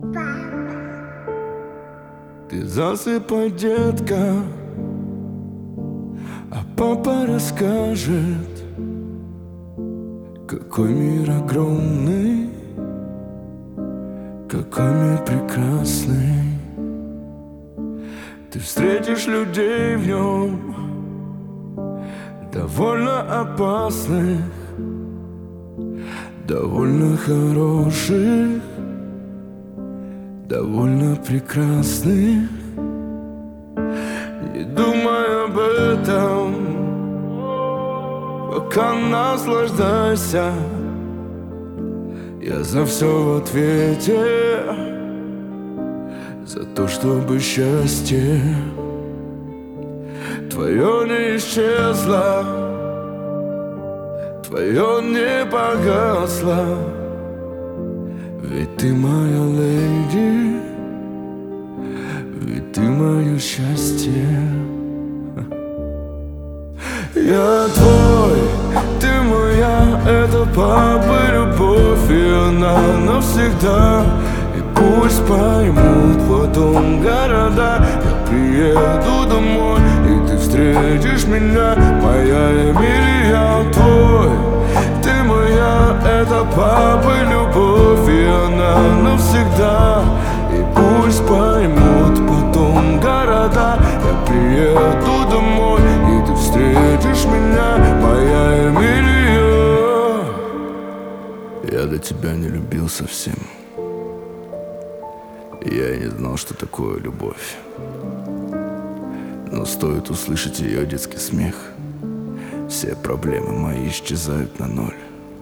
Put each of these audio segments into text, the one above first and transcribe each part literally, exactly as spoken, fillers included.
Ты засыпай, детка, а папа расскажет, какой мир огромный, какой мир прекрасный. Ты встретишь людей в нем довольно опасных, довольно хороших, довольно прекрасных. Не думай об этом, пока наслаждайся. Я за все в ответе, за то, чтобы счастье твое не исчезло, твое не погасло. Ведь ты моя леди, ведь ты мое счастье. Я твой, ты моя, это папа любовь, и она навсегда. И пусть поймут потом города, я приеду домой, и ты встретишь меня, моя Эмилия. Твой, ты моя, это папа любовь, и она навсегда. И пусть поймут потом города, я приеду домой, и ты встретишь меня, моя Эмилия. Я до тебя не любил совсем, я и не знал, что такое любовь. Но стоит услышать ее детский смех, все проблемы мои исчезают на ноль.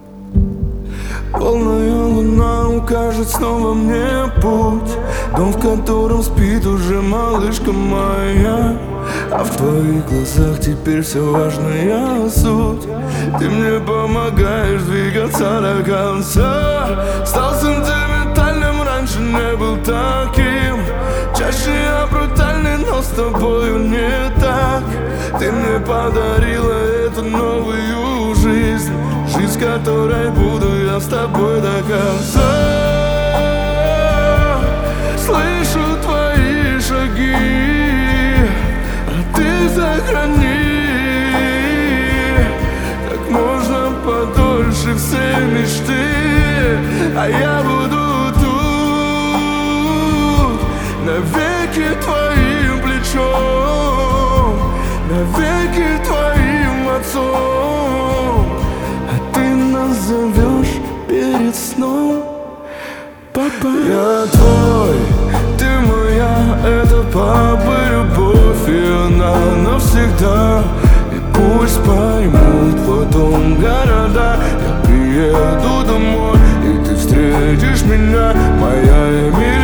Полная луна укажет снова мне путь, дом, в котором спит уже малышка моя. А в твоих глазах теперь все важная суть. Ты мне помогаешь двигаться до конца. Стал сентиментальным, раньше не был таким. Чаще я брутальный, но с тобою не так. Ты мне подарила эту новую жизнь, жизнь, которой буду я с тобой до конца. Слышу твои шаги, а ты сохрани как можно подольше все мечты, а я буду тут навеки твоим плечом, навеки твоим отцом. А ты назовешь перед сном, папа. Я твой, ты моя, это папа любовь, и она навсегда. И пусть поймут потом города, я приеду домой, и ты встретишь меня, моя Эмилия.